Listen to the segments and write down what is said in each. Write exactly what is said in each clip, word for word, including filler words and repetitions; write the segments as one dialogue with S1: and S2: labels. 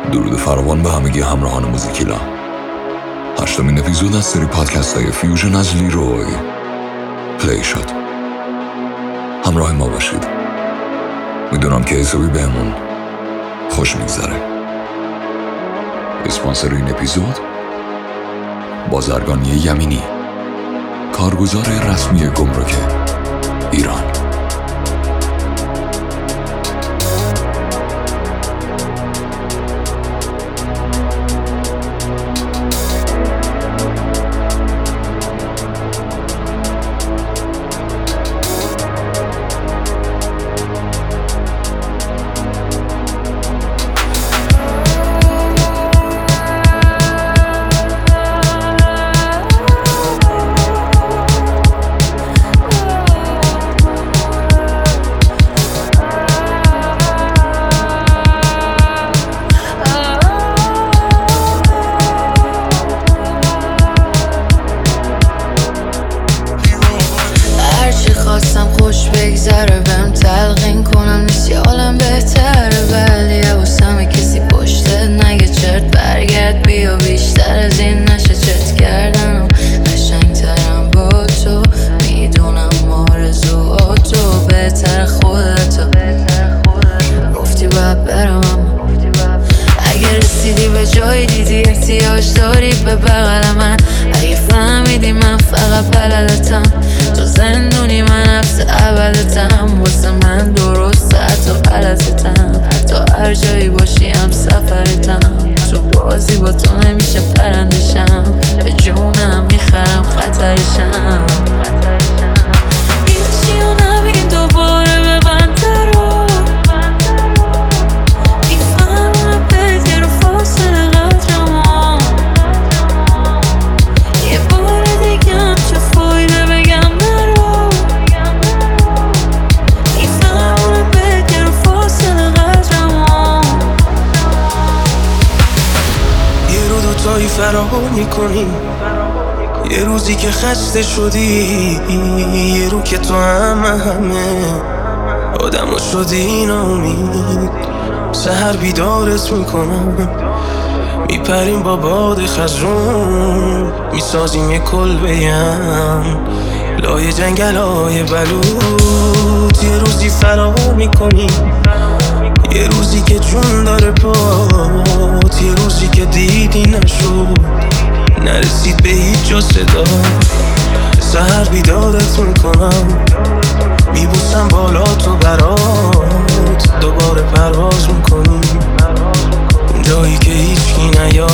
S1: درود فراوان به همگی همراهان موزیکیلا. هشتمین اپیزود از سری پادکست های فیوژن از لیروی پلی شد. همراه ما باشید. میدونم که حسابی بهمون خوش میگذره. اسپانسر این اپیزود بازرگانی یمینی، کارگزار رسمی گمرک ایران.
S2: خوش بگذره بهم تلقین کنم نیست یه عالم بهتره، ولی حواسم کسی پشتت نگه چرت برگرد بیا بیشتر از این نشه چت کردنم قشنگترم با تو، میدونم آرزوهاتو بهتر خودتو گفتی باید برم، اما اگر رسیدی به جایی دیدی احتیاج داری به بغل من، اگه فهمیدی من فقط بلدتم تو زندونی من حبس ابدتم، واسه من درست حتی غلطتم، تا هر جایی باشی هم سفرتم، تو بازی با تو نمیشه پرندشم، به جونم میخرم خطرشم، هیچی رو نبین دوباره ببند درو، میفهمم بگیر فاصله قدرمون، یه بار دیگه هم چه فایده بگم نرو، میفهمم بگیر فاصله قدرمون.
S3: یه رو دوتایی فرار میکنیم، یه روزی که خسته شدی، یه رو که تو همه همه آدمو شدی نامید، سحر بیدارت میکنم، میپریم با باد خزرون، میسازیم یه کلبه‌ام لای جنگل های بلوط، یه روزی فرار میکنیم، یه روزی که جون داره پات، یه روزی که دیدی نشد نرسید به هیچ جا صدا، سحر بیدارت میکنم، میبوسم بالا تو برات، دوباره پرواز میکنیم جایی که هیچکی نیاد،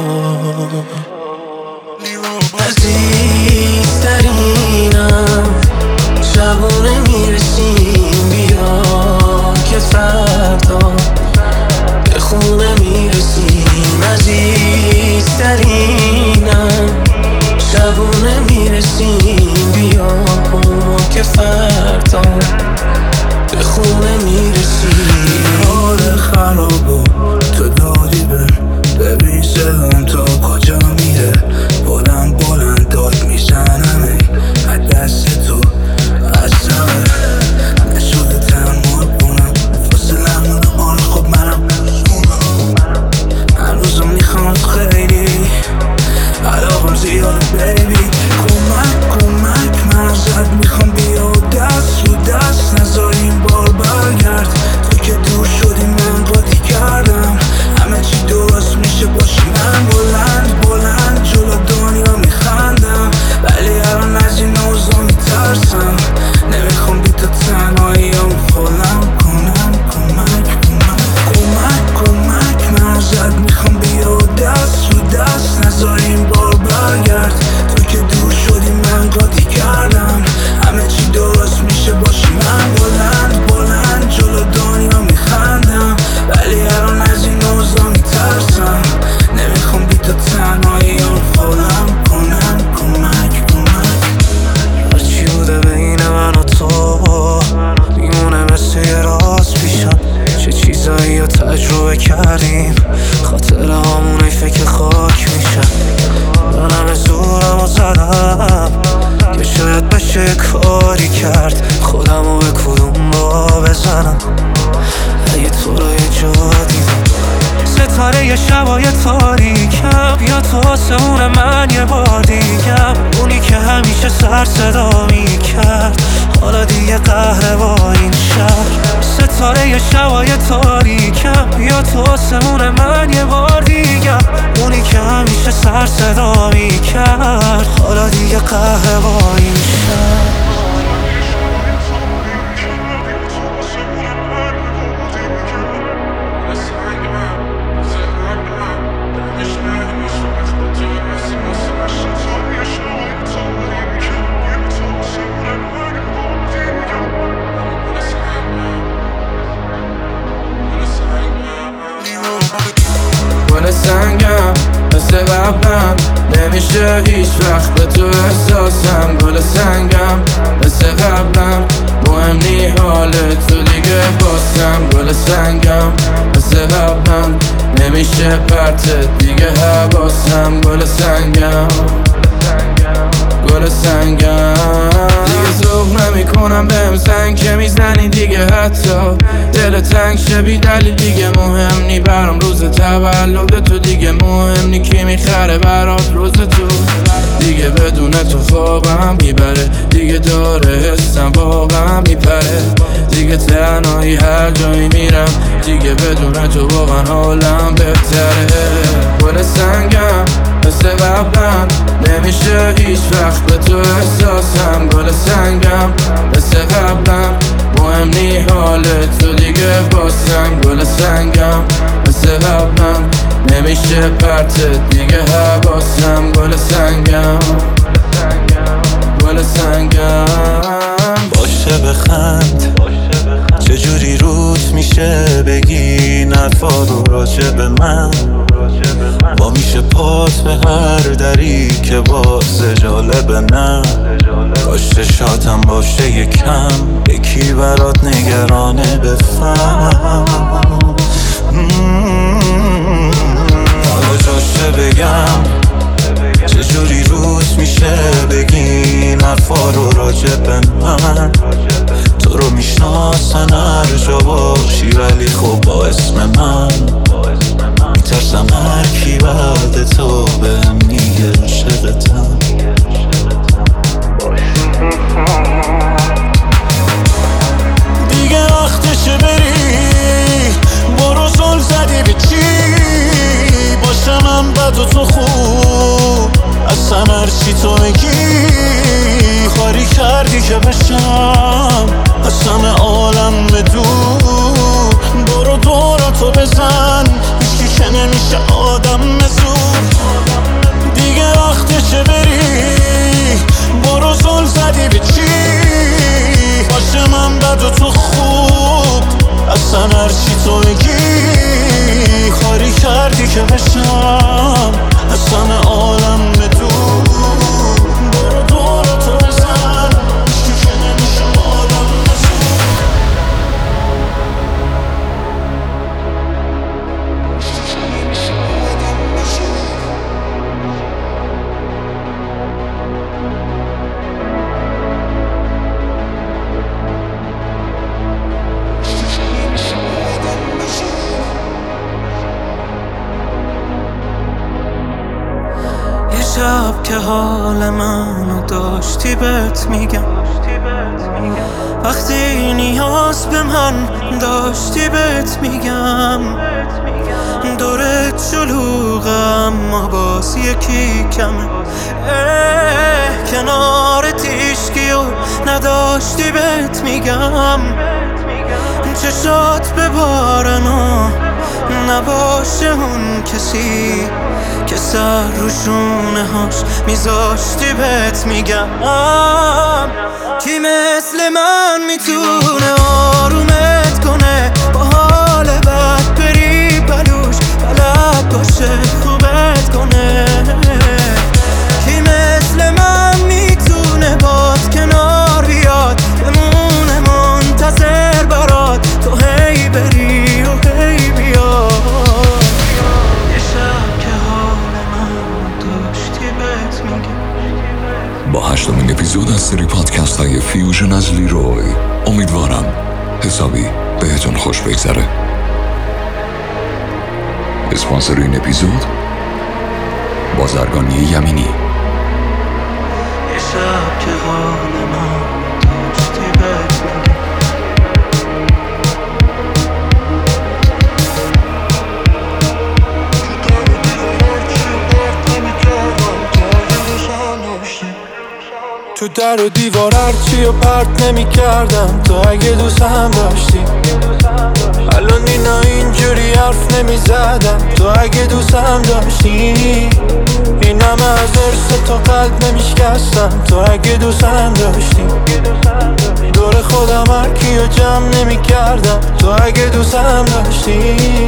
S3: عزیزترینم شبونه میرسیم بیا که فردا به خونه میرسیم، عزیزترینم شبونه میرسیم بیا که فردا به خونه میرسیم، حال خرابو تو دادی بر ببین سلام تا کجا میره، بلند بلند داد میزن همیشه سر صدا می کرد، حالا دیگه قهر با این شهر. ستاره یه شبای تاریکم، یا تو آسمون من یه بار دیگه. اونی که همیشه سر صدا می کرد، حالا دیگه قهر با این شهر. گل سنگم مثل قبلم، نمیشه هیچ وقت به تو احساسم. گل سنگم مثل قبلم، مهم نی حالت تو دیگه باسم. گل سنگم مثل قبلم، نمیشه پرتت دیگه حواسم. گل سنگم گل سنگم دیگه ذوق نمی کنم بهم زنگ که میزنی دیگه، حتی دل تنگ شه بی دلیل دیگه. مهم نی برام روز تولد تو، دیگه مهم نی کی میخره برات روز تو. دیگه بدون تو خوابم میبره، دیگه داره حسم واقعا میپره. دیگه تنهایی هر جایی میرم، دیگه بدون تو واقعا حالم بهتره. گل سنگم مثل قبلم، نمیشه هیچ وقت به تو احساسم. گل سنگم مثل قبلم، مهم نی حالت تو دیگه باسم. گل سنگم مثل قبلم، نمیشه پرتت دیگه حواسم. گل سنگم گل سنگم
S4: باشه بخند، چجوری روت میشه بگی نرفا رو راجع به من. با میشه پات به هر دری که باز جالبه نه. باشه شاتم باشه یکم، یکی برات نگرانه بفهم. حالا جاشه بگم، چجوری روت میشه بگی نرفا رو راجع به من. تو رو میشناسن هر جا باشی، ولی خب با اسم من میترسم هر کی بعد تو بهم میگه عاشقتم. دیگه وقتشه بری، برو زل زدی به چی. باشه من بد و تو خوب، اصلا هرچی تو بگی خاری کردی که بشم از همه عالم بدون. برو دوراتو بزن، هیچکی که نمیشه آدم مزون. دیگه وقتشه بری، برو زل زدی به چی. باشه من بد و تو خوب، اصلا هرچی تو بگی خاری کردی که بشم از همه عالم بدون. برو دوراتو بزن، هیچکی که نمیشه آدم مزون. شب که حال منو داشتی بهت میگم، وقتی نیاز به من داشتی بهت میگم. دورت شلوغم اما باز یکی کمه، کنارت هیچکی و نداشتی بهت میگم. چشات ببارن و نباشه اون کسی که سر رو شونه هاش میذاشتی بهت میگم. کی مثل من میتونه آرومت کنه، با حال بد بری بلوش بلد باشه خوبت کنه. کی مثل من میتونه باد کنار بیاد، بمونه منتظر برات تو هی بری و هی بیاد.
S1: با هشتمین اپیزود از سری پادکست های فیوژن از لیروی، امیدوارم حسابی بهتون خوش بگذره. اسپانسر این اپیزود بازرگانی یمینی.
S4: تو در و دیوار هرچی و پرت نمی کردم تو اگه دوستم داشتی. الان اینا اینجوری حرف نمی زدم تو اگه دوستم داشتی. این همه از ارث تو قلب نمی شکستم تو اگه دوستم داشتی. دور خودم هر کیو جمع نمی کردم تو اگه دوستم داشتی.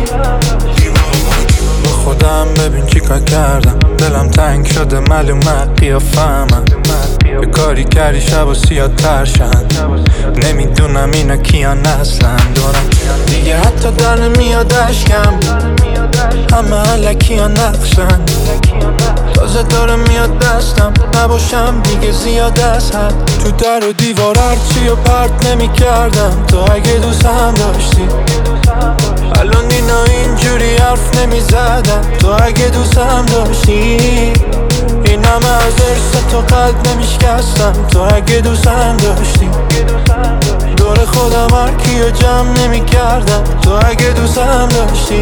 S4: با خودم ببین چی کار کردم، دلم تنگ شده معلومه قیافه‌مم. یه کاری کردی شب و سیاه ترشن، نمیدونم اینا کیان اصلا دارم. دیگه حتی در نمیاد اشکم، همه علکی ها نقشن. تازه داره میاد دستم، نباشم دیگه زیاد از حد. تو در و دیوار هرچی و پرت نمی کردم تو اگه دوستم داشتی. الان اینا اینجوری حرف نمی زدم تو اگه دوستم داشتی. این همه از ارث تو قلب نمی شکستم تو اگه دوستم داشتی. دور خودم هر کیو جمع نمی کردم تو اگه دوستم داشتی.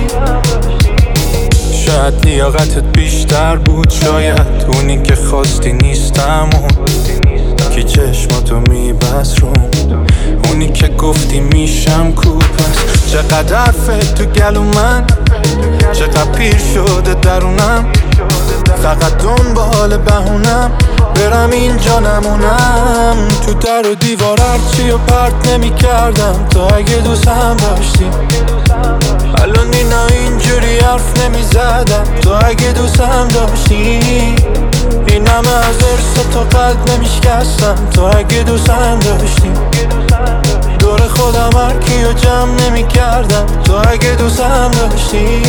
S4: شاید لیاقتت بیشتر بود، شاید اونی که خواستی نیستم. اون که چشماتو میبست روم، اونی که گفتی میشم کوپس. چقدر حرفت تو گلو من، چقدر پیر شده درونم. فقط دنبال بهونم برم اینجا نمونم. تو در و دیوار هرچی و پرت نمی کردم تو اگه دوستم داشتی. الان اینا اینجوری حرف نمی زدم تو اگه دوستم داشتی. این همه از ارث تو قلب نمی شکستم تو اگه دوستم داشتی. دور خودم هر کیو جمع نمی کردم تو اگه دوستم داشتی.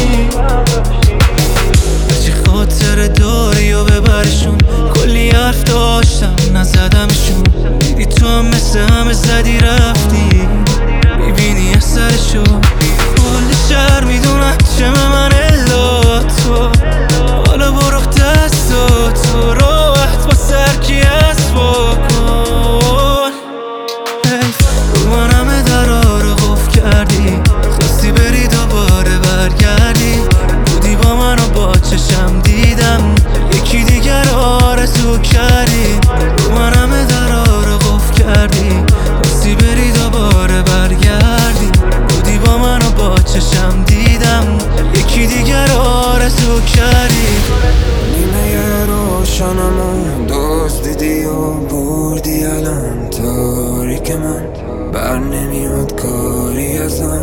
S5: چی خاطر داری و ببرشون، کلی حرف داشتم نزدمشون. دیدی تو هم مثل همه زدی رفتی، میبینی اثرشو. کل شهر میدونن چه من الا تو. حالا برو دستاتو راحت با سرکی از بکن. رو من همه درا رو قفل کردی، خواستی بری دوباره برگردی. بودی با من و با چشم دیدم یکی دیگر آرزو کردی. رو من همه درا رو قفل کردی، خواستی بری دوباره برگردی. بودی با من و با چشم دیدم یکی دیگر آرزو کردی.
S3: نیمه روشنمو دزدیدی و بردی، الان تاریک من بر نمیاد کاری ازم.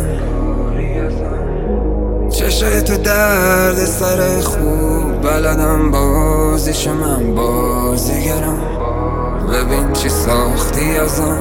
S3: چشای تو درد سر خوب بلدم بازیشو، من بازیگرم. ببین چی ساختی ازم،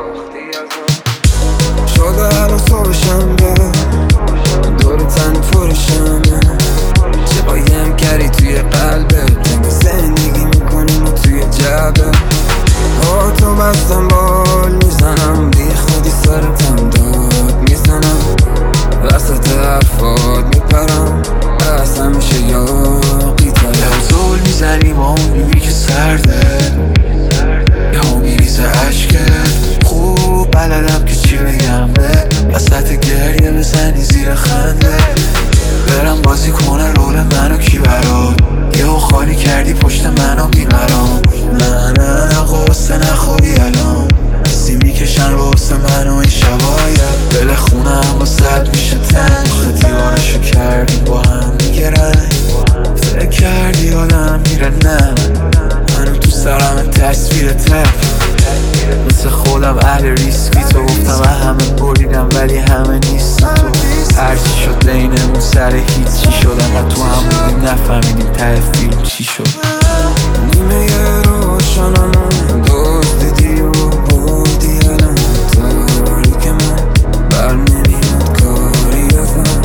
S3: شده الان صبح شنبه، دور تن پرشمه. چه بایم کردی توی قلبت، جنگ زندگی میکنیم و توی جبه. ها تو بستم بال میزنم، بی خودی سرتم داد میزنم. وسط حرفات میپرم، اصلا میشه یاقی ترم.
S6: زول میزنی با اون میبی که سرده، یه ها میریزه عشقت. خوب بلدم که چی بگم به وسط گریه بزنی زیر خنده. برم بازی کنه رول منو کی برات، یه ها خالی کردی پشت منو بیمرام. نه نه نه قصه نخوری الان، سی میکشن رو حسه منو این شباید. دل خونم با صد میشه تنگ، خود دیوانشو کردیم با هم دیگه رنگ. فکر کردی آدم میره نه، منو تو سرم تصویر تف. مثل خودم اهل ریسکی، تو گفتم همه بریدم ولی همه نیستم تو. هرچی شد بینمون سر هیچی شد، انقدر تو هم بودیم نفهمیدیم ته فیلم چی شد.
S3: نیمه روشنمو دزدیدی و بردی، الان تاریک من بر نمیاد کاری ازم.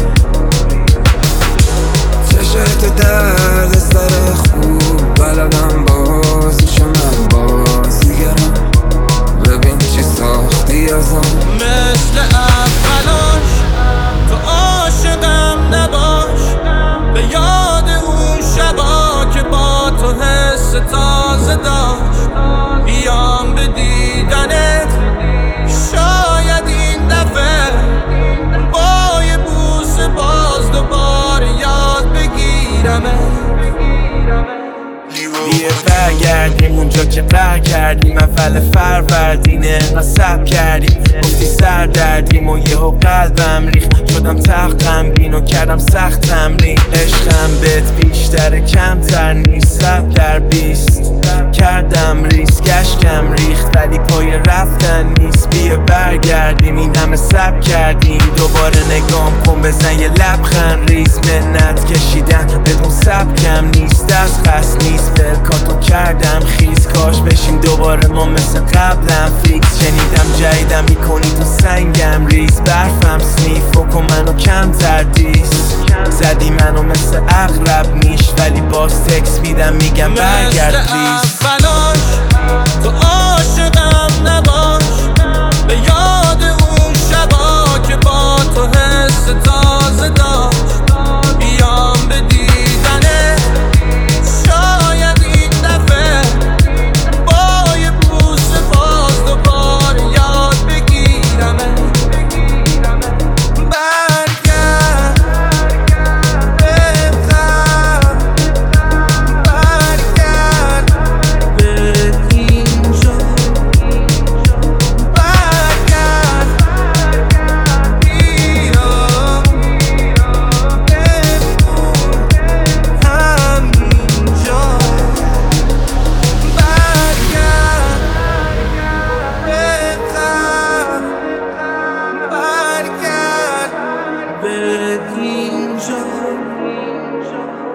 S3: چشای تو درد سر خوب بلدم بازیشو، من بازیگرم. ببین چی ساختی ازم،
S5: مثل اولاش تو عاشقم نباش. به یاد اون شبا که با تو حس تازه داشت، بیام به دیدنت. شاید این دفعه با یه بوسه باز دوباره یاد بگیرمت.
S3: بیا برگردیم اونجا که قهر کردیم اول فروردین انقدر صبر کردیم گفتی سر دردیم و یهو قلبم ریخت شدم تختم بین و کردم سخت تمرین عشقم بهت بیشتر کمتر نیست صد در بیست کردم ریسک اشکم ریخت ولی پای رفتن نیست بیا برگردیم این همه صبر کردیم دوباره نگام کن بزن یه لبخند ریز منت کشیدن بدون سبکم نیست از قصد نیست بلکاتو کردم خیز کاش بشیم دوباره ما مثل قبلم فیکس شنیدم جایدم میکنی تو سنگم ریز برفم سنیف و کن منو کم تردیس زدی منو مثل اغرب نیش ولی باز تکس میدم میگم برگرد پلیز
S5: تو عاشقم نباش به یاد اون شبا که با تو حس تازه داشت بیام به دیدنه شاید این دفعه با یه بوسه باز دوباره یاد بگیرمه برگرد بهتر برگرد به اینجا برگرد بیا بمون همینجا برگرد بهتر برگرد به اینجا